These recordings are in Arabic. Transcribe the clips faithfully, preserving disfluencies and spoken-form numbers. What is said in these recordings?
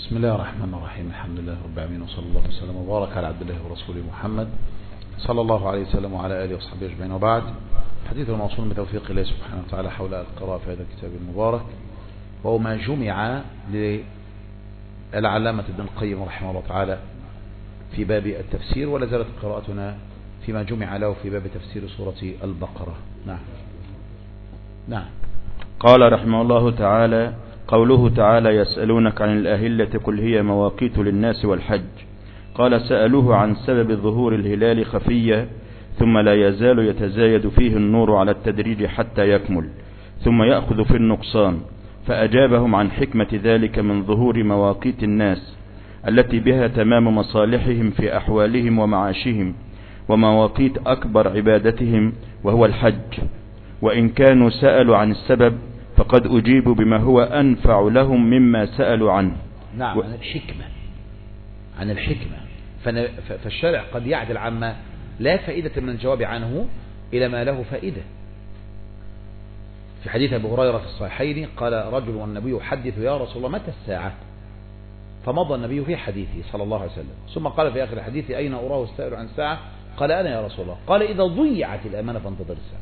بسم الله الرحمن الرحيم. الحمد لله رب العالمين، وصلى الله وسلم وبارك على عبد الله ورسوله محمد صلى الله عليه وسلم وعلى آله وصحبه أجمعين، وبعد. حديث الموصول بتوفيق الله سبحانه وتعالى حول القراءة في هذا الكتاب المبارك، وهو ما جمع للعلامة ابن القيم رحمه الله تعالى في باب التفسير، ولا زالت قراءتنا فيما جمع له في باب تفسير سورة البقرة. نعم نعم. قال رحمه الله تعالى: قوله تعالى: يسألونك عن الأهلة قل هي مواقيت للناس والحج. قال: سألوه عن سبب ظهور الهلال خفية ثم لا يزال يتزايد فيه النور على التدريج حتى يكمل ثم يأخذ في النقصان، فأجابهم عن حكمة ذلك من ظهور مواقيت الناس التي بها تمام مصالحهم في أحوالهم ومعاشهم، ومواقيت أكبر عبادتهم وهو الحج. وإن كانوا سألوا عن السبب فقد أجيبوا بما هو أنفع لهم مما سألوا عنه. نعم، عن الحكمة عن الحكمة فالشارع قد يعدل عما لا فائدة من الجواب عنه إلى ما له فائدة. في حديث أبي هريرة في الصحيحين قال رجل والنبي يحدث: يا رسول الله متى الساعة؟ فمضى النبي في حديثه صلى الله عليه وسلم، ثم قال في آخر الحديث: أين أراه السائل عن الساعة؟ قال: أنا يا رسول الله. قال: إذا ضيعت الأمانة فانتظر الساعة.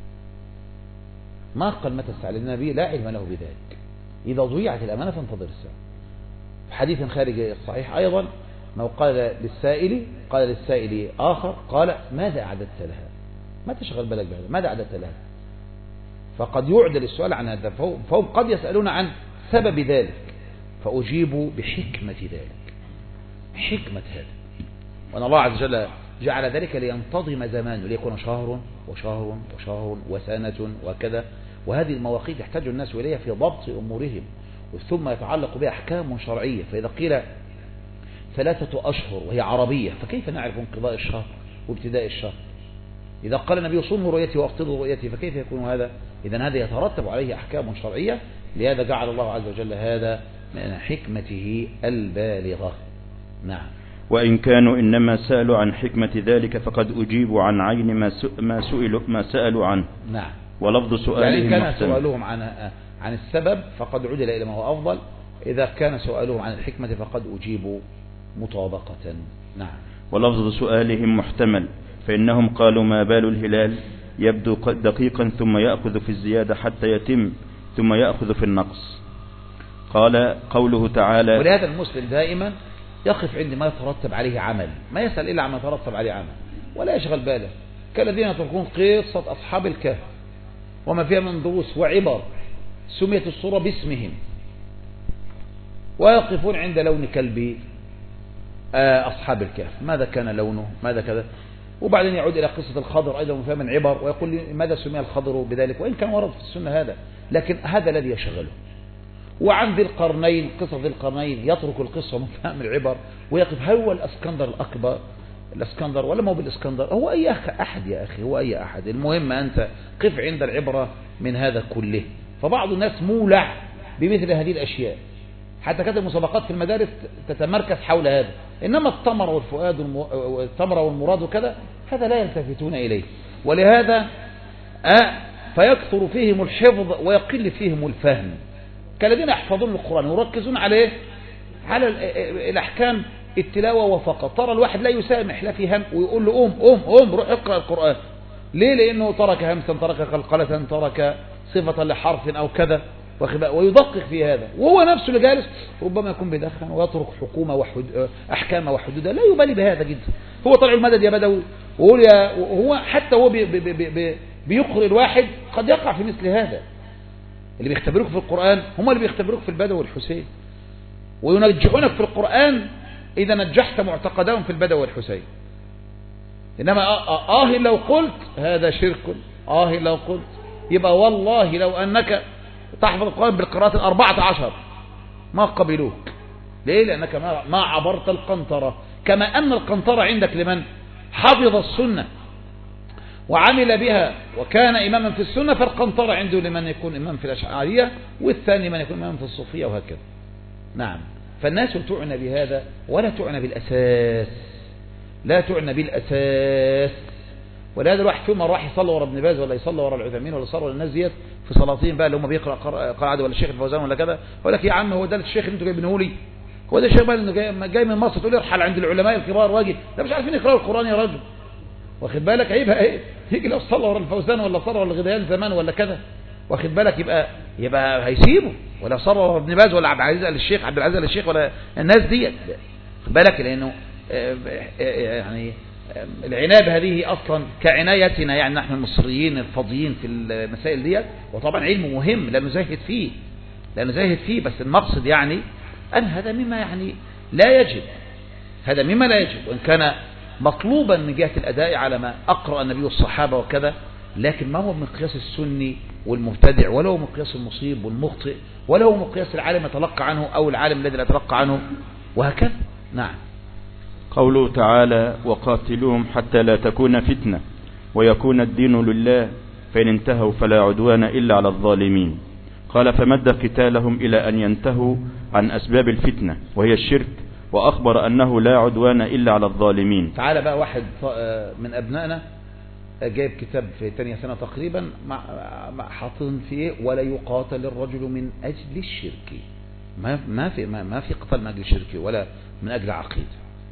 ما قال متى الساعة، لأن النبي لا علم له بذلك. إذا ضيعت الأمانة فانتظر الساعة. في حديث خارج الصحيح أيضا أنه قال للسائل قال للسائل آخر قال: ماذا أعددت لها؟ ما تشغل بالك بهذا، ماذا أعددت لها؟ فقد يعدل السؤال عن هذا، فهم قد يسألون عن سبب ذلك فأجيبوا بحكمة ذلك، حكمة هذا. وأن الله عز وجل جعل ذلك لينتظم زمانه، ليكون شهر وشهر وشهر وسنة وكذا، وهذه المواقيت يحتاج الناس إليها في ضبط أمورهم، ثم يتعلق بها أحكام شرعية. فإذا قيل ثلاثة أشهر وهي عربية، فكيف نعرف انقضاء الشهر وابتداء الشهر؟ إذا قال النبي: صوموا رؤيتي وافطروا رؤيتي، فكيف يكون هذا؟ إذن هذا يترتب عليه أحكام شرعية، لهذا جعل الله عز وجل هذا من حكمته البالغة. نعم. وإن كانوا إنما سألوا عن حكمة ذلك فقد أجيبوا عن عين ما سئلوا ما سألوا عنه. نعم. ولفظ سؤالهم يعني كان محتمل. سؤالهم عن عن السبب فقد عدل إلى ما هو أفضل، إذا كان سؤالهم عن الحكمة فقد أجيبوا مطابقة. نعم. ولفظ سؤالهم محتمل، فإنهم قالوا: ما بال الهلال يبدو دقيقا ثم يأخذ في الزيادة حتى يتم ثم يأخذ في النقص. قال: قوله تعالى. ولهذا المسلم دائما يقف عند ما يترتب عليه عمل، ما يسأل إلا عما يترتب عليه عمل، ولا يشغل باله كالذين يتركون قصة أصحاب الكهف وما فيها من دروس وعبر، سميت الصورة باسمهم، ويقفون عند لون كلب أصحاب الكهف، ماذا كان لونه، ماذا كذا، وبعدين يعود إلى قصة الخضر أيضا وما فيها من عبر، ويقول ماذا سمي الخضر بذلك، وإن كان ورد في السنة هذا، لكن هذا الذي يشغله. وعن ذي القرنين، قصة ذي القرنين، يترك القصة من فهم العبر ويقف: هل هو الاسكندر الأكبر الاسكندر ولا ما هو بالاسكندر؟ هو أي أحد يا أخي، هو أي أحد، المهم أنت قف عند العبرة من هذا كله. فبعض الناس مولع بمثل هذه الأشياء، حتى كانت المسابقات في المدارس تتمركز حول هذا، إنما التمر والفؤاد والتمر والمراد وكذا هذا لا يلتفتون إليه. ولهذا آه فيكثر فيهم الحفظ ويقل فيهم الفهم، كالذين يحفظون القرآن ويركزون عليه على الأحكام التلاوة وفقط. ترى الواحد لا يسامح لا في هم ويقول له: قوم قوم قوم روح اقرأ القرآن. ليه؟ لأنه ترك همسا، ترك قلقلة، ترك صفة لحرف أو كذا، ويدقق في هذا، وهو نفسه اللي جالس ربما يكون بيدخن ويترك حكومة وحد... أحكام وحدودها، لا يبالي بهذا جدا. هو طلع المدد يا بدوي، وهو يا... وهو حتى هو بي... بي... بي... بي... بيقرأ الواحد قد يقع في مثل هذا. اللي بيختبروك في القرآن هم اللي بيختبروك في البدوي والحسين، وينجحونك في القرآن إذا نجحت معتقدهم في البدوي والحسين. إنما آه, آه لو قلت هذا شرك، آه لو قلت، يبقى والله لو أنك تحفظ القرآن بالقراءات الأربعة عشر ما قبلوك. ليه؟ لأنك ما عبرت القنطرة، كما أن القنطرة عندك لمن حفظ السنة وعمل بها وكان إماما في السنة، فالقنطرة عنده لمن يكون إمام في الأشعرية، والثاني من يكون إمام في الصوفية، وهكذا. نعم. فالناس تعنى بهذا ولا تعنى بالأساس، لا تعنى بالأساس. ولهذا الواحد فيما راح يصلي ورا ابن باز ولا يصلي ورا العثيمين ولا يصلي ورا الناس ديت في صلاتين بقى اللي هم بيقرأ قاعدة ولا الشيخ الفوزان ولا كذا، يقول لك: يا عم هو ده الشيخ اللي انتوا جايبينه لي؟ هو ده الشيخ بقى انه جاي, جاي من مصر تقول يرحل عند العلماء الكبار واجي، ده مش عارفين يقراوا القرآن يا رجل، واخد بالك؟ هيبقى ايه؟ يجي لو صلى ورا الفوزان ولا صلى ورا الغديان زمان ولا كذا، واخد بالك؟ يبقى يبقى هيسيبه، ولا صلى ورا ابن باز ولا عبد العزيز ال الشيخ عبد العزيز ال الشيخ ولا الناس ديت، واخد بالك؟ لانه يعني العناية هذه اصلا كعنايتنا يعني نحن المصريين الفاضيين في المسائل ديت، وطبعا علم مهم لا نزهد فيه لا نزهد فيه، بس المقصد يعني ان هذا مما يعني لا يجب، هذا مما لا يجب، وان كان مطلوبا من جهة الأداء على ما أقرأ النبي والصحابة وكذا، لكن ما هو مقياس السني والمبتدع، ولا هو مقياس المصيب والمخطئ، ولا هو مقياس العالم يتلقى عنه أو العالم الذي لا يتلقى عنه، وهكذا. نعم. قوله تعالى وقاتلوهم حتى لا تكون فتنة ويكون الدين لله فإن انتهوا فلا عدوان إلا على الظالمين. قال فمد قتالهم إلى أن ينتهوا عن أسباب الفتنة وهي الشرك، وأخبر أنه لا عدوان إلا على الظالمين. تعالى بقى واحد من أبنائنا جايب كتاب في تانية سنة تقريبا مع حاطين فيه ولا يقاتل الرجل من أجل الشرك، ما ما في ما, ما في قتال من أجل الشرك ولا من أجل عقيدة،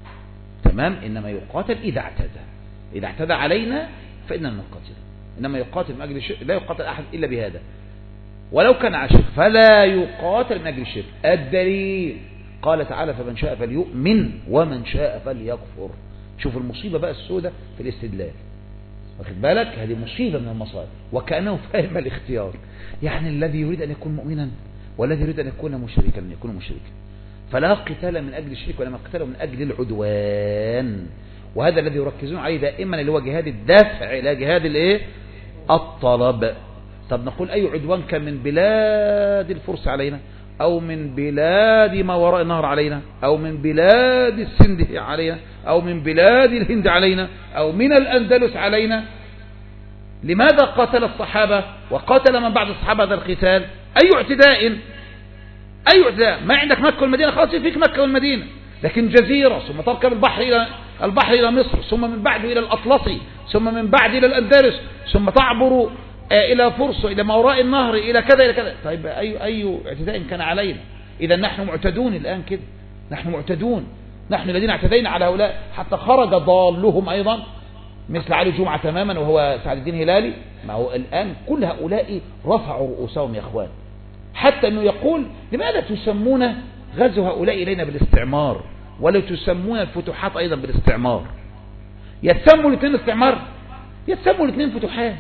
تمام؟ إنما يقاتل إذا اعتدى، إذا اعتدى علينا فإننا نقاتل، إنما يقاتل من أجل الشرك لا يقاتل أحد إلا بهذا، ولو كان على الشرك فلا يقاتل من أجل الشرك. الدليل قال تعالى فمن شاء فليؤمن ومن شاء فليكفر. شوف المصيبة بقى السوداء في الاستدلال، واخد بالك؟ هذه مصيبة من المصائب، وكأنه فاهم الاختيار، يعني الذي يريد أن يكون مؤمنا والذي يريد أن يكون مشركا أن يكون مشركا، فلا قتال من أجل الشرك ولا قتال من أجل العدوان، وهذا الذي يركزون عليه دائما اللي هو جهاد الدفع لا جهاد الايه؟ الطلب. طب نقول أي عدوان كان من بلاد الفرس علينا، أو من بلاد ما وراء النهر علينا، أو من بلاد السند علينا، أو من بلاد الهند علينا، أو من الأندلس علينا، لماذا قاتل الصحابة وقاتل من بعد الصحابة هذا القتال؟ أي اعتداء أي اعتداء؟ ما عندك مكة والمدينة، خلاص فيك مكة والمدينة، لكن جزيرة ثم تركب البحر إلى البحر إلى مصر، ثم من بعده إلى الأطلسي، ثم من بعد إلى الأندلس، ثم تعبر إلى فرس إلى ما وراء النهر إلى كذا إلى كذا. طيب أي أي اعتداء كان علينا؟ إذا نحن معتدون الآن كده، نحن معتدون، نحن الذين اعتدينا على هؤلاء، حتى خرج ضالهم أيضا مثل علي جمعة تماما وهو سعد الدين هلالي. ما هو الآن كل هؤلاء رفعوا رؤوسهم يا أخوان، حتى أنه يقول لماذا تسمون غزو هؤلاء إلينا بالاستعمار ولا تسمون الفتوحات أيضا بالاستعمار؟ يتسموا الاثنين استعمار، يتسموا الاثنين فتوحات.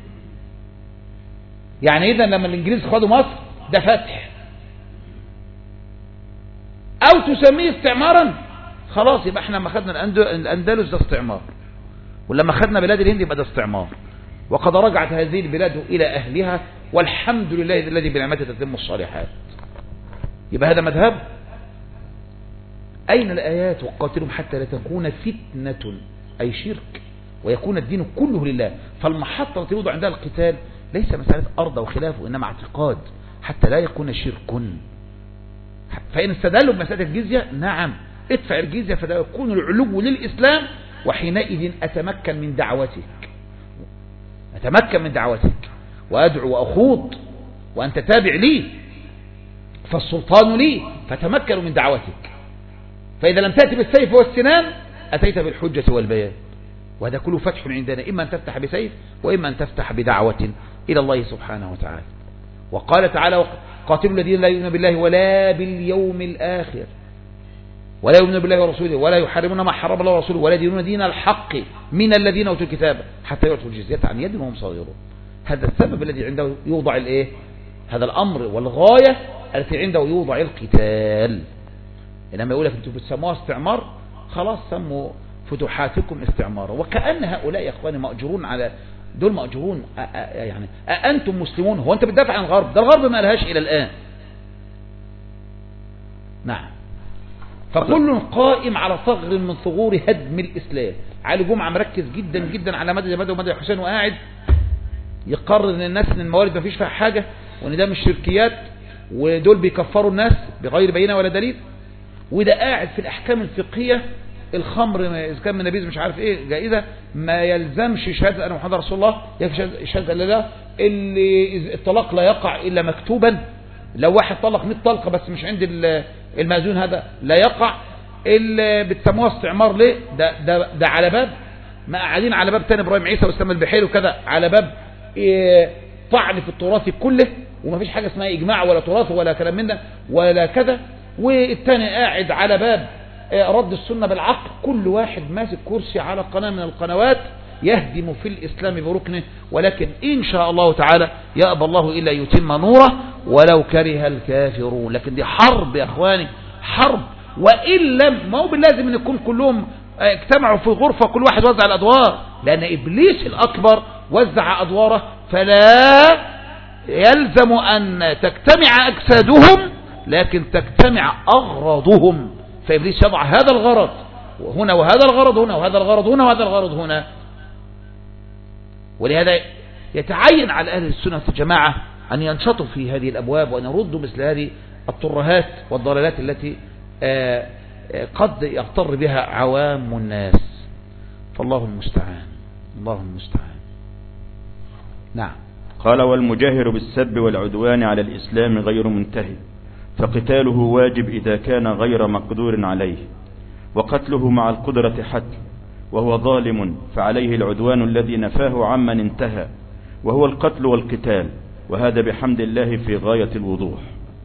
يعني إذا لما الإنجليز خدوا مصر ده فتح، أو تسميه استعمارا، خلاص يبقى احنا لما خدنا الأندلس ده استعمار، ولما خدنا بلاد الهند يبقى ده استعمار، وقد رجعت هذه البلاد إلى أهلها والحمد لله الذي بنعمته تتم الصالحات. يبقى هذا مذهب. أين الآيات وقاتلهم حتى لا تكون فتنة أي شرك ويكون الدين كله لله؟ فالمحطة التي يوضع عندها القتال ليس مسألة أرض وخلافه، إنما اعتقاد حتى لا يكون شرك. فإن استدلوا بمسألة الجزية، نعم ادفع الجزية فلا يكون العلو للإسلام، وحينئذ أتمكن من دعوتك أتمكن من دعوتك وأدعو وأخوض وأنت تابع لي، فالسلطان لي، فتمكن من دعوتك. فإذا لم تأتي بالسيف والسنان أتيت بالحجة والبيان، وهذا كله فتح عندنا، إما أن تفتح بسيف وإما أن تفتح بدعوة إلى الله سبحانه وتعالى. وقال تعالى قاتلوا الذين لا يؤمنون بالله ولا باليوم الآخر ولا يؤمنون بالله ورسوله ولا يحرمون ما حرم الله ورسوله ولا يدينون دين الحق من الذين أوتوا الكتاب حتى يعطوا الجزية عن يد وهم صاغرون. هذا السبب الذي عنده يوضع الايه؟ هذا الأمر والغاية التي عنده يوضع القتال. إنما يقول لك أنتم بتسموها استعمار، خلاص سموا فتوحاتكم استعمارا. وكأن هؤلاء يا اخواني مأجورون على دول، مأجورون يعني أأنتم مسلمون؟ هو أنت بتدافع عن الغرب؟ ده الغرب ما لهاش إلى الآن. نعم. فكل قائم على ثغر من ثغور هدم الإسلام. علي جمعة مركز جدا جدا على مدى مدى ومدى حسين، وقاعد يقرر ان الناس ان الموارد ما فيش فيها حاجة، وان ده مش شركيات، ودول بيكفروا الناس بغير بينة ولا دليل. وده قاعد في الأحكام الفقهية، الخمر إذا كان من نبيذ مش عارف إيه جائزة، ما يلزمش شهادة أن محمد رسول الله، يكفي شهادة لا لا، اللي الطلاق لا يقع إلا مكتوبا، لو واحد طلق مئة طلقة بس مش عند المأذون هذا لا يقع. اللي بتسموها استعمار ليه؟ ده, ده, ده على باب ما قاعدين على باب تاني إبراهيم عيسى واسلام البحيري وكذا، على باب إيه طعن في التراث كله، ومفيش حاجة اسمها إجماع ولا تراث ولا كلام من ده ولا كذا. والتاني قاعد على باب إيه رد السنة بالعقل. كل واحد ماسك كرسي على قناة من القنوات يهدم في الإسلام بركنه، ولكن إن شاء الله تعالى يأبى الله إلا يتم نوره ولو كره الكافرون. لكن دي حرب يا أخواني، حرب. وإن لم ما هو باللازم أن يكون كلهم اجتمعوا في غرفة كل واحد وزع الأدوار، لأن إبليس الأكبر وزع أدواره، فلا يلزم أن تجتمع أجسادهم لكن تجتمع أغراضهم. فإبليس يضع هذا الغرض هنا وهذا الغرض هنا وهذا الغرض هنا وهذا الغرض هنا. ولهذا يتعين على أهل السنة والجماعة أن ينشطوا في هذه الأبواب وأن يردوا مثل هذه الترهات والضلالات التي آآ آآ قد يغتر بها عوام الناس. فالله المستعان، الله المستعان. نعم. قال: والمجاهر بالسب والعدوان على الإسلام غير منتهي، فقتاله واجب إذا كان غير مقدور عليه، وقتله مع القدرة حتم، وهو ظالم فعليه العدوان الذي نفاه عمن انتهى، وهو القتل والقتال، وهذا بحمد الله في غاية الوضوح.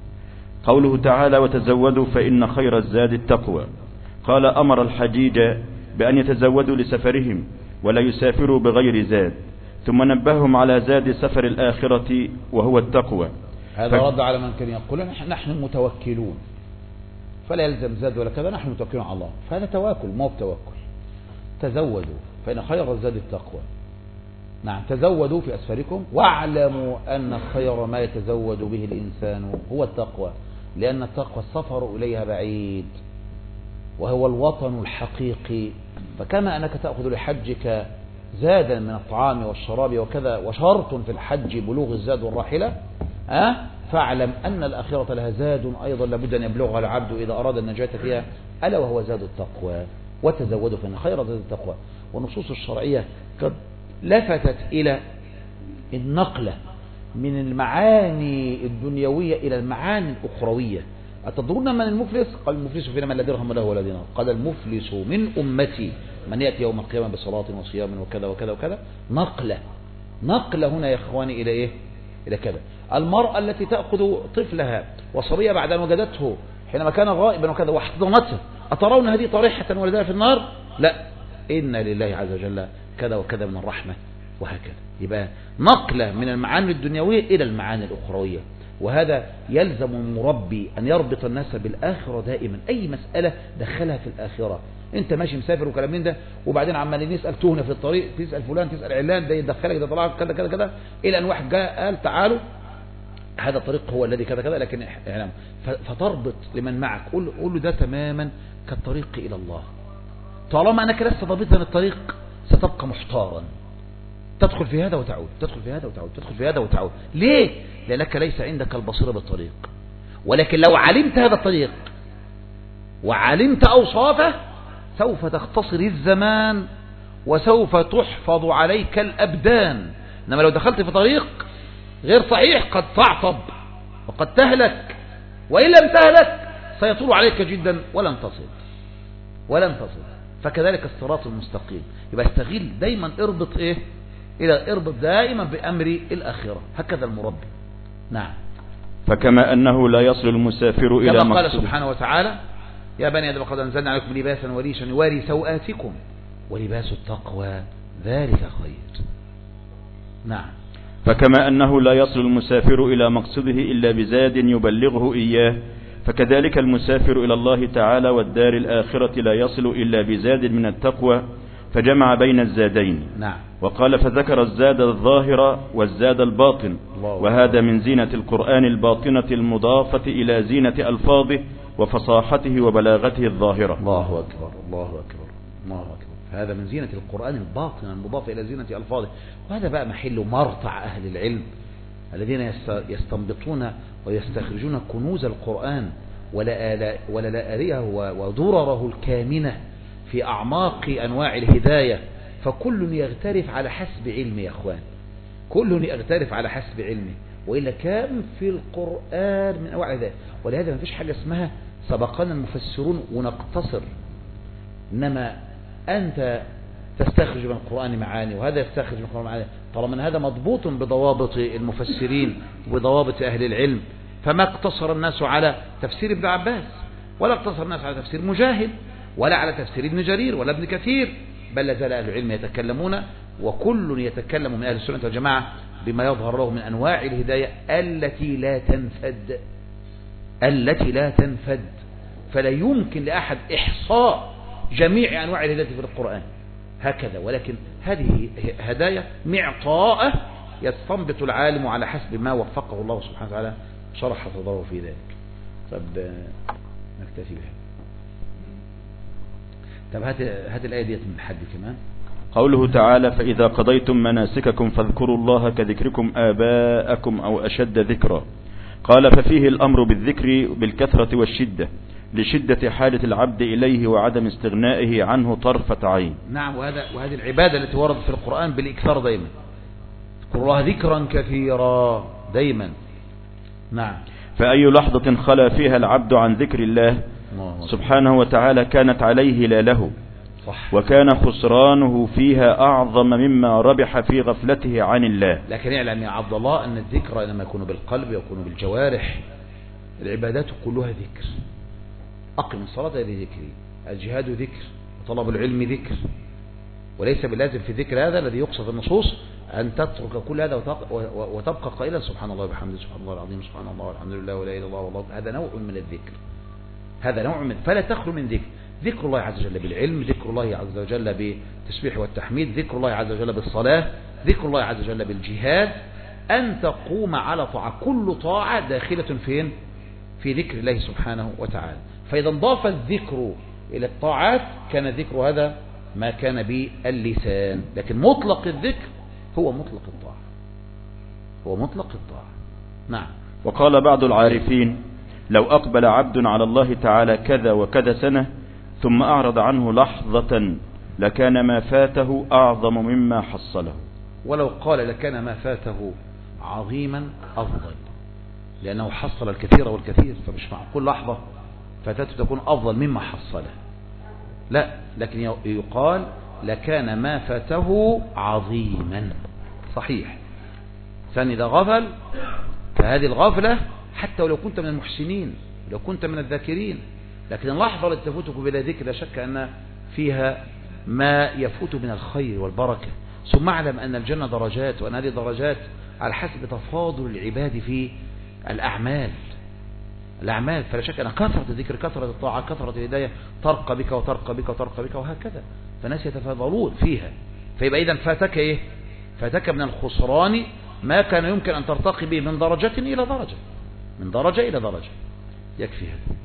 قوله تعالى: وتزودوا فإن خير الزاد التقوى. قال: أمر الحجيج بأن يتزودوا لسفرهم ولا يسافروا بغير زاد، ثم نبههم على زاد سفر الآخرة وهو التقوى. هذا ف... رد على من كان يقول نحن متوكلون فلا يلزم زاد ولا كذا، نحن متوكلون على الله. فهذا تواكل مو بتوكل. تزودوا فإن خير الزاد التقوى. نعم. تزودوا في أسفاركم واعلموا أن خير ما يتزود به الإنسان هو التقوى، لأن التقوى السفر إليها بعيد وهو الوطن الحقيقي. فكما أنك تأخذ لحجك زادا من الطعام والشراب وكذا، وشرط في الحج بلوغ الزاد والراحلة، أه؟ فاعلم أن الآخرة لها زاد أيضا لابد أن يبلغها العبد إذا أراد النجاة فيها، ألا وهو زاد التقوى. وتزودوا فإن خير زاد التقوى. والنصوص الشرعية قد لفتت إلى النقلة من المعاني الدنيوية إلى المعاني الأخروية. أتدرون من المفلس؟ قال: المفلس فينا من لا درهم له ولا دينار. قال: المفلس من أمتي من يأتي يوم القيامة بصلاة وصيام وكذا وكذا وكذا. نقلة نقلة هنا يا إخواني إلى إيه؟ إلى كذا. المرأة التي تأخذ طفلها وصبية بعد أن وجدته حينما كان غائبا وكذا واحتضنته، أترون هذه طريحة ولدها في النار؟ لا، إن لله عز وجل كذا وكذا من الرحمة وهكذا. يبقى نقلة من المعاني الدنيوية إلى المعاني الأخروية. وهذا يلزم المربي أن يربط الناس بالآخرة دائما. أي مسألة دخلها في الآخرة. أنت ماشي مسافر وكلام من ده، وبعدين عمالين نسأل تهنا في الطريق، تسأل فلان تسأل علان، ده يدخلك ده طلعك كذا كذا كذا، إلى أن واحد جاء قال تعالوا هذا الطريق هو الذي كذا كذا. لكن اعلم فتربط لمن معك، قول قول له ده تماما كالطريق إلى الله. طالما أنك لست ضابطا الطريق ستبقى محتارا، تدخل في هذا وتعود، تدخل في هذا وتعود، تدخل في هذا وتعود. ليه؟ لأنك ليس عندك البصيرة بالطريق. ولكن لو علمت هذا الطريق وعلمت أوصافه سوف تختصر الزمان وسوف تحفظ عليك الأبدان. إنما لو دخلت في طريق غير صحيح قد تعطب وقد تهلك، وإن لم تهلك سيطول عليك جدا ولن تصل ولن تصل. فكذلك الصراط المستقيم. يبقى استغل دايما، اربط ايه إلى اربط دائما بأمر الآخرة. هكذا المربي. نعم. فكما أنه لا يصل المسافر إلى كما قال مقصده. سبحانه وتعالى: يا بني آدم قد أنزلنا عليكم لباسا وريشا يواري سوآتكم ولباس التقوى ذلك خير. نعم. فكما أنه لا يصل المسافر إلى مقصده إلا بزاد يبلغه إياه، فكذلك المسافر إلى الله تعالى والدار الآخرة لا يصل إلا بزاد من التقوى، فجمع بين الزادين. نعم. وقال: فذكر الزاد الظاهر والزاد الباطن، وهذا من زينة القرآن الباطنة المضافة إلى زينة ألفاظه وفصاحته وبلاغته الظاهرة. الله أكبر الله أكبر الله أكبر. هذا من زينة القرآن الباطنة المضافة إلى زينة ألفاظه. وهذا بقى محل مرتع أهل العلم الذين يستنبطون ويستخرجون كنوز القرآن ولآلئه ودرره الكامنة في أعماق أنواع الهداية. فكل يغترف على حسب علمه يا أخوان، كل يغترف على حسب علمه. وإلا كان في القرآن من أنواع ذلك. ولهذا ما فيش حاجة اسمها سبقنا المفسرون ونقتصر، إنما أنت تستخرج من القرآن معاني وهذا يستخرج من القرآن معاني، طالما أن هذا مضبوط بضوابط المفسرين وبضوابط أهل العلم، فما اقتصر الناس على تفسير ابن عباس، ولا اقتصر الناس على تفسير مجاهد، ولا على تفسير ابن جرير ولا ابن كثير، بل لازال أهل العلم يتكلمون، وكل يتكلم من أهل السنة والجماعة بما يظهر له من أنواع الهداية التي لا تنفد التي لا تنفد فلا يمكن لأحد إحصاء جميع أنواع الهداية في القرآن هكذا، ولكن هذه هدايا معطاءة يستنبط العالم على حسب ما وفقه الله سبحانه وتعالى شرح صدره في ذلك. طب نكتفي بها. طب هات هات الآية ديت من حد كمان. قوله تعالى: فإذا قضيتم مناسككم فاذكروا الله كذكركم آباءكم أو أشد ذكرا. قال: ففيه الأمر بالذكر بالكثرة والشدة لشدة حالة العبد إليه وعدم استغنائه عنه طرفة عين. نعم، وهذا وهذه العبادة التي وردت في القرآن بالإكثار دائما. اذكروا الله ذكرا كثيرا دائما. نعم. فأي لحظة خلا فيها العبد عن ذكر الله سبحانه وتعالى كانت عليه لا له، صح. وكان خسرانه فيها أعظم مما ربح في غفلته عن الله. لكن اعلم يا عبد الله أن الذكر لما يكون بالقلب يكون بالجوارح. العبادات كلها ذكر. أقم الصلاة لذكري، الجهاد ذكر، وطلب العلم ذكر، وليس باللازم في الذكر هذا الذي يقصد النصوص أن تترك كل هذا وتبقى قائلا سبحان الله وبحمده سبحان الله العظيم سبحان الله والحمد لله ولا إله إلا الله والله. هذا نوع من الذكر، هذا نوع من فلا تخلو من ذكر. ذكر الله عز وجل بالعلم، ذكر الله عز وجل بالتسبيح والتحميد، ذكر الله عز وجل بالصلاة، ذكر الله عز وجل بالجهاد، أن تقوم على طاعة. كل طاعة داخلة فين؟ في ذكر الله سبحانه وتعالى. فإذا انضاف الذكر إلى الطاعات كان الذكر هذا ما كان باللسان، لكن مطلق الذكر هو مطلق الطاعة، هو مطلق الطاعة. نعم. وقال بعض العارفين: لو أقبل عبد على الله تعالى كذا وكذا سنة ثم أعرض عنه لحظة لكان ما فاته أعظم مما حصله. ولو قال لكان ما فاته عظيما أفضل، لأنه حصل الكثير والكثير، فمش معقول لحظة فاتته تكون أفضل مما حصله، لا، لكن يقال لكان ما فاته عظيما. صحيح. ثاني إذا غفل فهذه الغفلة حتى ولو كنت من المحسنين، لو كنت من الذاكرين، لكن اللحظة التي تفوتك بلا ذكر لا شك أن فيها ما يفوت من الخير والبركة. ثم اعلم أن الجنة درجات، وأن هذه درجات على حسب تفاضل العباد في الأعمال الأعمال فلا شك أن كثرة الذكر، كثرة الطاعة، كثرة الهداية ترقى بك وترقى بك وترقى بك وهكذا، فالناس يتفاضلون فيها. فيبقى إذن فاتك إيه؟ فاتك من الخسران ما كان يمكن أن ترتقي به من درجة إلى درجة، من درجة إلى درجة. يكفي هذا.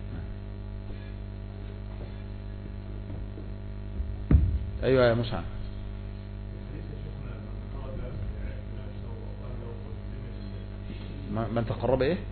أيوة يا مسعى. من تقرب إيه؟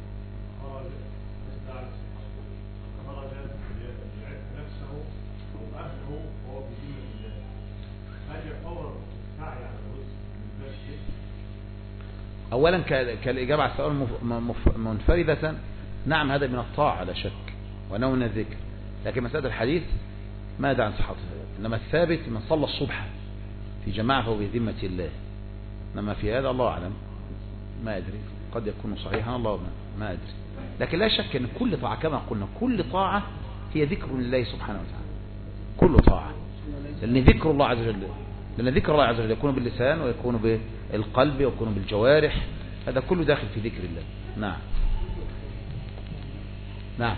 أولا كالإجابة على السؤال منفردة، نعم هذا من الطاعة لا شك، وأنه من الذكر، لكن مسألة الحديث ما دعا عن صحته، إنما الثابت من صلى الصبح في جماعة فهو بذمة الله. إنما في هذا الله أعلم، ما أدري، قد يكون صحيحا، الله ما أدري، لكن لا شك أن كل طاعة كما قلنا كل طاعة هي ذكر لله سبحانه وتعالى، كل طاعة، لأن ذكر الله عز وجل لأن ذكر الله عز وجل يكون باللسان ويكون بالقلب ويكون بالجوارح، هذا كله داخل في ذكر الله. نعم نعم.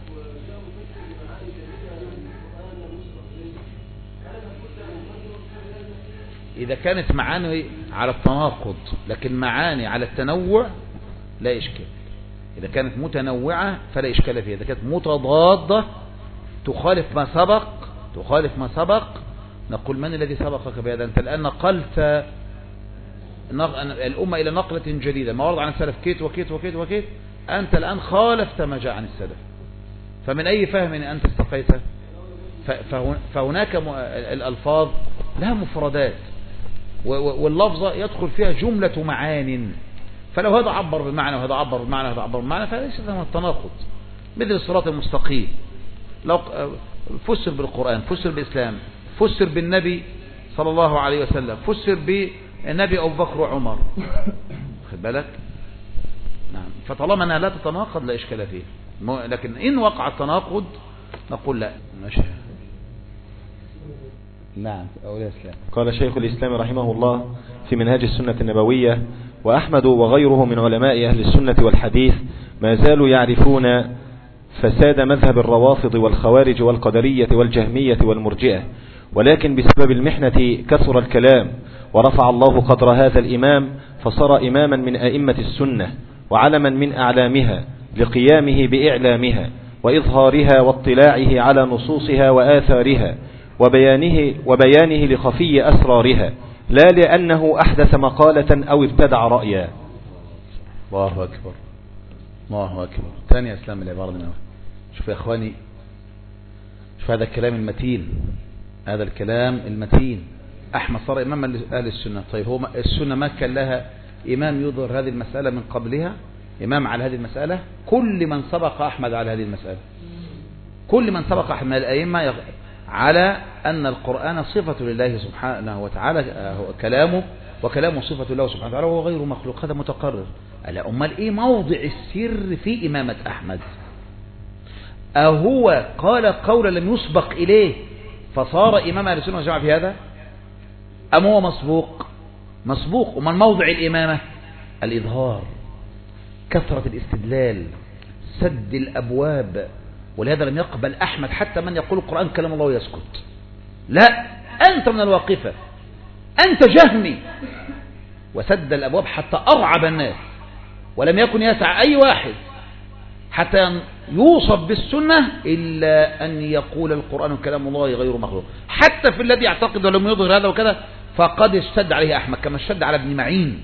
إذا كانت معاني على التناقض لكن معاني على التنوع لا إشكال. إذا كانت متنوعة فلا إشكال فيها. إذا كانت متضادة تخالف ما سبق تخالف ما سبق نقول من الذي سبقك بهذا؟ أنت الآن نقلت الأمة إلى نقلة جديدة، ما ورد عن السلف كيت وكيت وكيت وكيت، أنت الآن خالفت ما جاء عن السلف، فمن أي فهم أنت استقيته؟ فهناك الألفاظ لها مفردات، واللفظة يدخل فيها جملة معان، فلو هذا عبر بمعنى وهذا عبر بمعنى وهذا عبر بمعنى فليس هذا التناقض. مثل الصراط المستقيم لو فسر بالقرآن، فسر بالإسلام، فسر بالنبي صلى الله عليه وسلم، فسر بالنبي أبو بكر وعمر، خد بالك. نعم. فطالما أنها لا تتناقض لا إشكال فيه، لكن إن وقع التناقض نقول لا ماشي. نعم. قال شيخ الإسلام رحمه الله في منهاج السنة النبوية: وأحمد وغيره من علماء أهل السنة والحديث ما زالوا يعرفون فساد مذهب الروافض والخوارج والقدرية والجهمية والمرجئة، ولكن بسبب المحنة كثر الكلام، ورفع الله قدر هذا الإمام فصار إماما من أئمة السنة وعلما من أعلامها لقيامه بإعلامها وإظهارها واطلاعه على نصوصها وآثارها وبيانه, وبيانه لخفي أسرارها، لا لأنه أحدث مقالة أو ابتدع رأيا. الله أكبر، الله أكبر. ثاني أسلام العبارة دي. شوف يا أخواني، شوف هذا الكلام المتين، هذا الكلام المتين. أحمد صار إمام أهل السنة. طيب هو السنة ما كان لها إمام يظهر هذه المسألة من قبلها، إمام على هذه المسألة؟ كل من سبق أحمد على هذه المسألة، كل من سبق أحمد الأئمة على أن القرآن صفة لله سبحانه وتعالى، كلامه وكلامه صفة الله سبحانه وتعالى وهو غير مخلوق، هذا متقرر. ألا أمال إيه موضع السر في إمامة أحمد؟ أهو قال قولا لم يسبق إليه فصار إمام أهل السنة والجماعة في هذا، أم هو مسبوق؟ مسبوق. ومن موضع الإمامة؟ الإظهار، كثرة الاستدلال، سد الأبواب. ولهذا لم يقبل أحمد حتى من يقول القرآن كلام الله ويسكت. لا، أنت من الواقفة، أنت جهمي. وسد الأبواب حتى أرعب الناس، ولم يكن يسع أي واحد حتى يوصف بالسنة إلا أن يقول القرآن كلام الله غير مخلوق. حتى في الذي يعتقد ولم يظهر هذا وكذا فقد اشتد عليه أحمد كما اشتد على ابن معين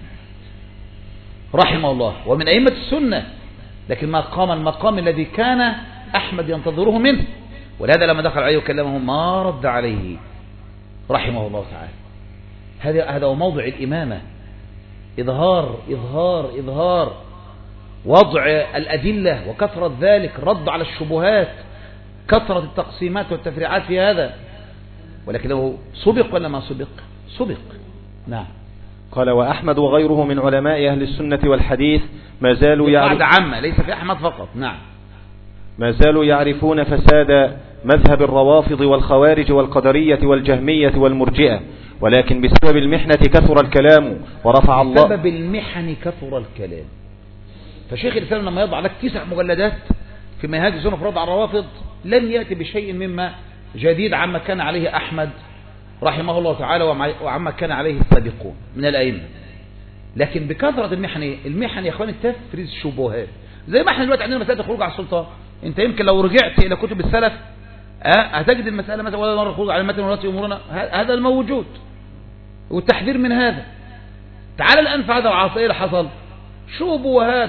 رحمه الله، ومن أئمة السنة، لكن ما قام المقام الذي كان أحمد ينتظره منه. ولهذا لما دخل عليه وكلمه ما رد عليه رحمه الله تعالى. هذا هذا هو موضع الإمامة، إظهار إظهار إظهار، وضع الأدلة وكثرة ذلك، رد على الشبهات، كثرة التقسيمات والتفريعات في هذا. ولكنه سبق ولا ما سبق؟ سبق. نعم. قال: وأحمد وغيره من علماء أهل السنة والحديث ما زالوا يعرفون، قاعدة عامة ليس في أحمد فقط. نعم. ما زالوا يعرفون فساد مذهب الروافض والخوارج والقدرية والجهمية والمرجئة، ولكن بسبب المحنة كثر الكلام ورفع الله. بسبب المحن كثر الكلام. فشيخ الإسلام لما يضع لك تسع مجلدات في منهاج السنة في رد على الروافض لن يأتي بشيء مما جديد عما كان عليه أحمد رحمه الله تعالى وعما كان عليه السابقون من الأئمة، لكن بكثرة المحن. المحن يا اخواني تفرز شبهات، زي ما احنا دلوقتي عندنا مسألة الخروج على السلطان. انت يمكن لو رجعت الى كتب السلف اه هتجد المسألة مثلا ولا نرى الخروج على المتن ولا امورنا، هذا الموجود والتحذير من هذا. تعال الآن في هذا العصر ايه اللي حصل؟ شبهات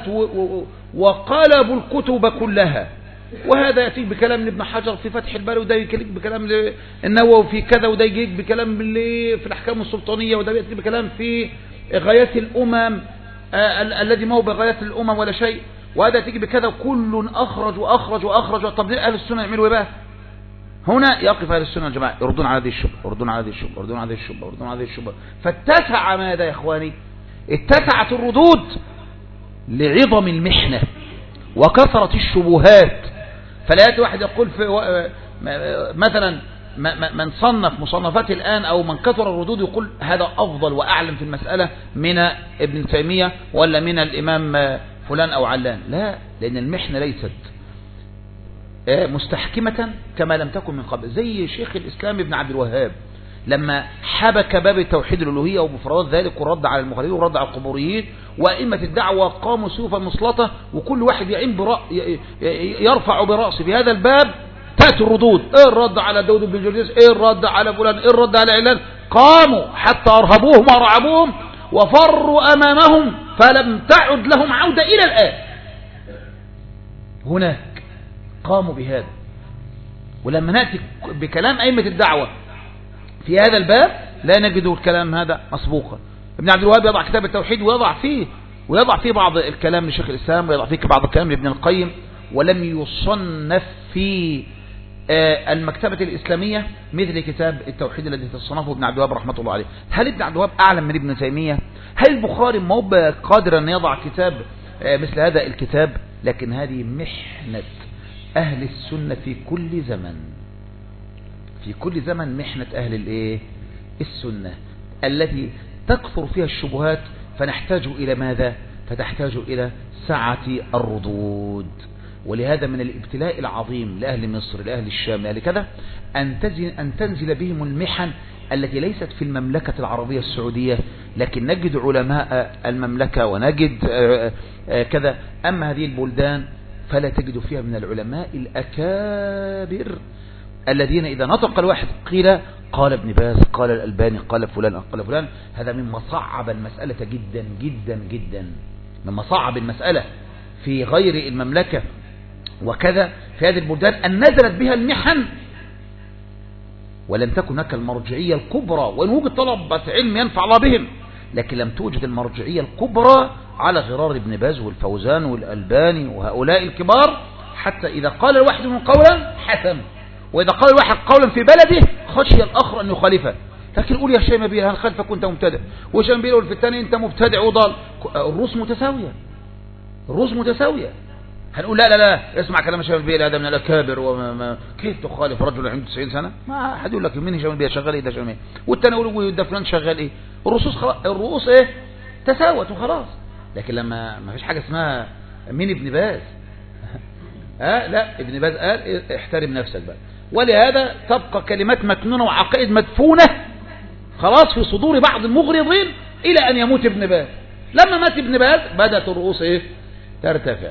وقلبوا الكتب كلها، وهذا يأتيك بكلام لابن حجر في فتح الباري، وده يأتيك بكلام النووي في كذا، وده يجيك بكلام في الأحكام السلطانية، وده يأتيك بكلام في غايات الأمم آه الذي ما هو بغايات الأمم ولا شيء، وهذا يأتيك بكذا، كل أخرج وأخرج وأخرج. طب أهل السنة يعملوا إيه بقى؟ هنا يقف أهل السنة الجماعة يردون على هذه الشبهة، يردون على هذه الشبهة، يردون على هذه الشبهة، يردون على هذه الشبهة. فاتسع ماذا يا إخواني؟ اتسعت الردود لعظم المحنة وكثرة الشبهات. فلا يأتي واحد يقول في مثلا من صنف مصنفات الآن أو من كثر الردود يقول هذا أفضل وأعلم في المسألة من ابن تيمية ولا من الإمام فلان أو علان. لا، لأن المحنة ليست مستحكمة كما لم تكن من قبل. زي شيخ الإسلام ابن عبد الوهاب لما حبك باب التوحيد الألوهية ومفردات ذلك ورد على المخالفين ورد على القبوريين، وأئمة الدعوة قاموا سيوفا مسلطة، وكل واحد يعين برأي يرفع برأسه بهذا الباب. تأتي الردود، ايه الرد على داود بن جرجس، ايه الرد على فلان، ايه الرد على علان. قاموا حتى أرهبوهم ورعبوهم وفروا أمامهم فلم تعد لهم عودة إلى الآن. هناك قاموا بهذا. ولما نأتي بكلام أئمة الدعوة في هذا الباب لا نجد الكلام هذا مسبوقا. ابن عبد الوهاب يضع كتاب التوحيد ويضع فيه ويضع فيه بعض الكلام لشيخ الإسلام، ويضع فيه بعض الكلام لابن القيم، ولم يصنف في المكتبة الإسلامية مثل كتاب التوحيد الذي تصنفه ابن عبد الوهاب رحمة الله عليه. هل ابن عبد الوهاب أعلم من ابن تيمية؟ هل البخاري ما هو قادر أن يضع كتاب مثل هذا الكتاب؟ لكن هذه محنة أهل السنة في كل زمن، في كل زمن محنة أهل الإيه؟ السنة التي تكثر فيها الشبهات، فنحتاج إلى ماذا؟ فتحتاج إلى سعة الردود. ولهذا من الابتلاء العظيم لأهل مصر، لأهل الشام، لأهل كذا، أن تنزل, أن تنزل بهم المحن التي ليست في المملكة العربية السعودية، لكن نجد علماء المملكة ونجد كذا. أما هذه البلدان فلا تجد فيها من العلماء الأكابر الذين إذا نطق الواحد قيل قال ابن باز، قال الألباني، قال فلان، قال فلان. هذا مما صعب المسألة جدا جدا جدا، مما صعب المسألة في غير المملكة وكذا في هذه البلدان، أن نزلت بها المحن ولم تكن هناك المرجعية الكبرى. وإن وجد طلبة علم ينفع الله بهم، لكن لم توجد المرجعية الكبرى على غرار ابن باز والفوزان والألباني وهؤلاء الكبار، حتى إذا قال الواحد من قولا حسن، وإذا قال الواحد قولا في بلده خشي الآخر أن يخالفه. لكن قول يا شيمة بيه هل خلفك كنت مبتدع، وشيمة بيه في الثاني أنت مبتدع وضال. الروس متساوية، الروس متساوية. هنقول لا لا لا اسمع كلام شيمة بيه هذا من الأكابر، وما كيف تخالف رجل عنده تسعين سنة؟ ما حد يقول لك مين شيمة بيه شغال إيه ده شيمة، والثاني يقول ده فلان شغال إيه. الرؤوس خلاص، الرؤوس إيه تساوت وخلاص. لكن لما ما فيش حاجة اسمها مين ابن باز ها، لا ابن باز قال احترم نفسك بقى. ولهذا تبقى كلمات مكنونة وعقائد مدفونة خلاص في صدور بعض المغرضين إلى أن يموت ابن باز. لما مات ابن باز بدأت الرؤوس إيه ترتفع.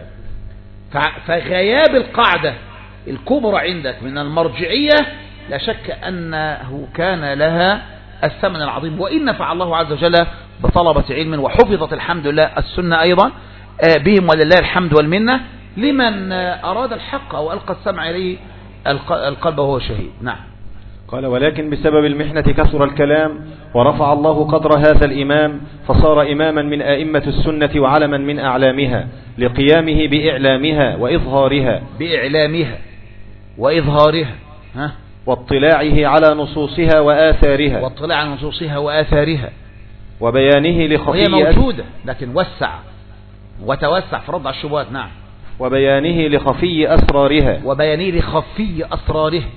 فغياب القاعدة الكبرى عندك من المرجعية لا شك أنه كان لها الثمن العظيم. وإن نفع الله عز وجل بطلبة علم، وحفظت الحمد لله السنة أيضا بهم، ولله الحمد والمنة لمن أراد الحق أو ألقى السمع إليه القلب وهو شهيد. نعم. قال ولكن بسبب المحنة كثر الكلام، ورفع الله قدر هذا الإمام فصار إماما من أئمة السنة وعلما من أعلامها، لقيامه بإعلامها وإظهارها بإعلامها وإظهارها ها؟ واطلاعه على نصوصها وآثارها واطلاع على نصوصها وآثارها وبيانه لخفي، وهي موجودة لكن وسع وتوسع في رد على الشبهات. نعم. وبيانه لخفي أسرارها وبيانه لخفي أسرارها.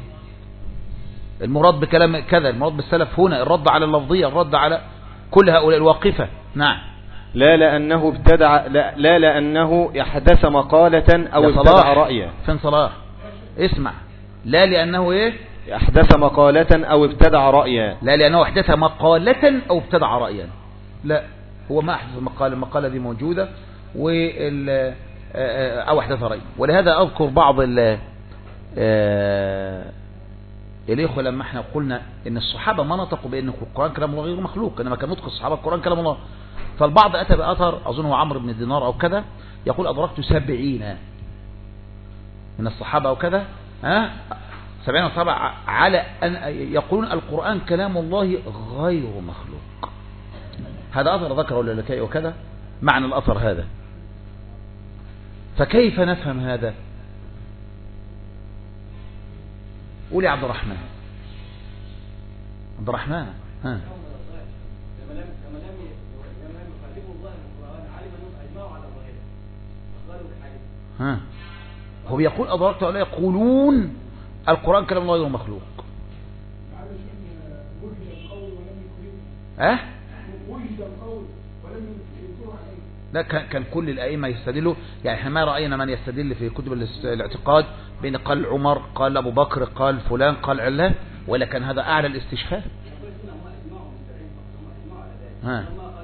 المراد بكلام كذا، المراد بالسلف هنا الرد على اللفظية، الرد على كل هؤلاء الواقفة. نعم. لا لأنه ابتدع، لا, لا لأنه يحدث مقالة أو ابتدع رأيا. فين صلاح؟ اسمع، لا لأنه ايه يحدث مقالة أو ابتدع رأيا. لا لأنه احدث مقالة أو ابتدع رأيا، لا هو ما احدث مقالة، المقالة دي موجودة وال أو احدث رأي. ولهذا أذكر بعض ال الإخوة لما احنا قلنا إن الصحابة ما نطقوا بأن القرآن كلام الله غير مخلوق، إنما كان نطق الصحابة القرآن كلام الله. فالبعض أتى بأثر أظنه عمرو بن دينار أو كذا يقول أدركت سبعين من الصحابة أو كذا ها سبعين الصحابة على أن يقولون القرآن كلام الله غير مخلوق. هذا أثر ذكره اللالكائي وكذا معنى الأثر هذا. فكيف نفهم هذا؟ قول يا عبد الرحمن. عبد الرحمن ها ها هو بيقول أدركت ولا يقولون القرآن كلام الله غير مخلوق. ها لا كان كل الأئمة يستدلوا، يعني احنا ما رأينا من يستدل في كتب الاعتقاد بين قال عمر قال أبو بكر قال فلان قال علاه، ولا كان هذا أعلى الاستشهاد. ها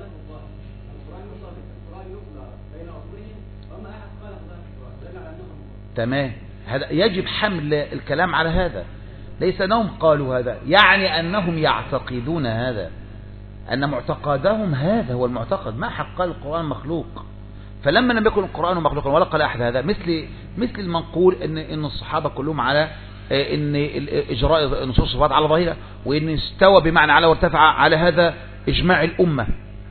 تمام. هذا يجب حمل الكلام على هذا، ليس أنهم قالوا هذا، يعني أنهم يعتقدون هذا، أن معتقدهم هذا هو المعتقد. ما حق قال القرآن مخلوق؟ فلما لم يكن القرآن مخلوقا ولا قال أحد هذا، مثل مثل المنقول إن إن الصحابة كلهم على إن إجراء نصوص الصفات على ظاهرة، وإن استوى بمعنى على وارتفع على هذا إجماع الأمة.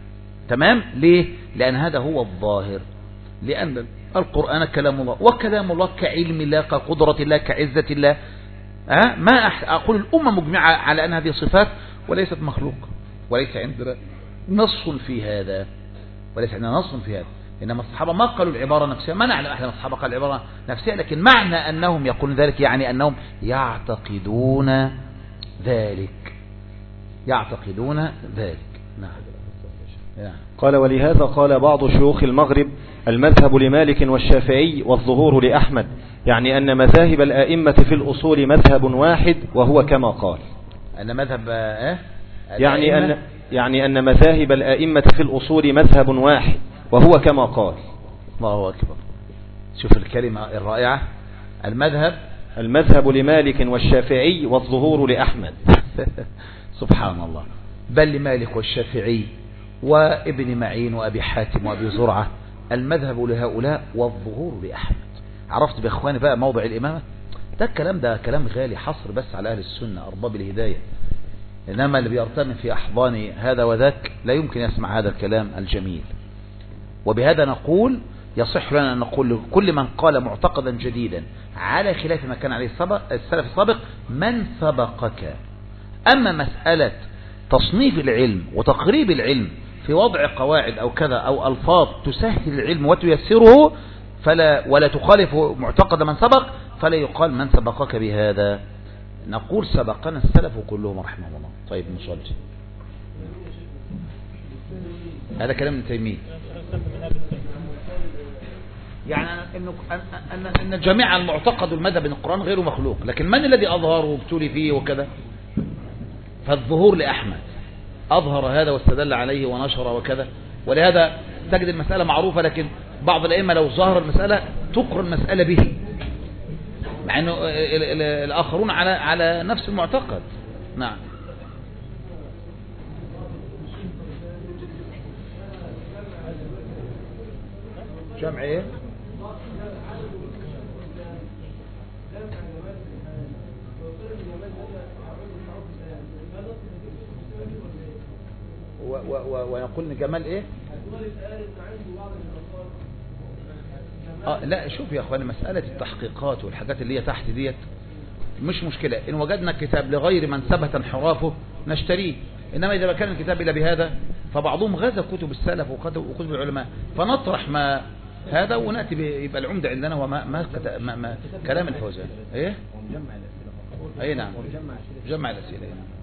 تمام. ليه؟ لأن هذا هو الظاهر، لأن القرآن كلام الله، وكلام الله كعلم الله كقدرة الله كعزة الله. أه؟ ما أقول الأمة مجمعة على أن هذه صفات وليست مخلوقة، وليس عندنا نص في هذا، وليس عندنا نص في هذا. إنما الصحابة ما قالوا العبارة نفسها، ما نعلم أحد من الصحابة قال العبارة نفسها، لكن معنى أنهم يقولون ذلك يعني أنهم يعتقدون ذلك، يعتقدون ذلك. نعم. نعم. قال ولهذا قال بعض شيوخ المغرب المذهب لمالك والشافعي والظهور لأحمد، يعني أن مذاهب الآئمة في الأصول مذهب واحد وهو كما قال. أن مذهب إيه؟ يعني أن يعني أن مذاهب الآئمة في الأصول مذهب واحد وهو كما قال. الله أكبر. شوف الكلمة الرائعة، المذهب المذهب لمالك والشافعي والظهور لأحمد. سبحان الله. بل لمالك والشافعي وابن معين وأبي حاتم وأبي زرعة المذهب لهؤلاء والظهور لأحمد. عرفت بإخواني بقى موضع الإمامة؟ ده الكلام ده كلام غالي، حصر بس على أهل السنة أرباب الهداية، إنما اللي بيرتمي في أحضان هذا وذاك لا يمكن يسمع هذا الكلام الجميل. وبهذا نقول يصح لنا أن نقول لكل من قال معتقدا جديدا على خلاف ما كان عليه السلف السابق من سبقك. أما مسألة تصنيف العلم وتقريب العلم في وضع قواعد أو كذا أو ألفاظ تسهل العلم وتيسره فلا ولا تخالف معتقد من سبق فلا يقال من سبقك بهذا، نقول سبقنا السلف كلهم رحمه الله. طيب نصلي. هذا كلام ابن تيمية، يعني إنه أن أن جميع المعتقد المذهب القرآن غير مخلوق، لكن من الذي أظهر وابتلي فيه وكذا؟ فالظهور لأحمد أظهر هذا واستدل عليه ونشر وكذا. ولهذا تجد المسألة معروفة، لكن بعض الأئمة لو ظهر المسألة تقر المسألة به، مع أنه الآخرون على على نفس المعتقد. نعم. جمع ايه؟ ويقول ان جمال ايه؟ اه لا شوف يا اخواني، مسألة التحقيقات والحاجات اللي هي تحت ديت مش مشكلة، ان وجدنا كتاب لغير من ثبت انحرافه نشتريه، انما اذا كان الكتاب الا بهذا فبعضهم غزا كتب السلف وكتب العلماء، فنطرح ما هذا ونأتي يبقى العمدة عندنا وما ما, ما, ما كلام الفوزان. ايه؟ اي نعم، جمع الأسئلة.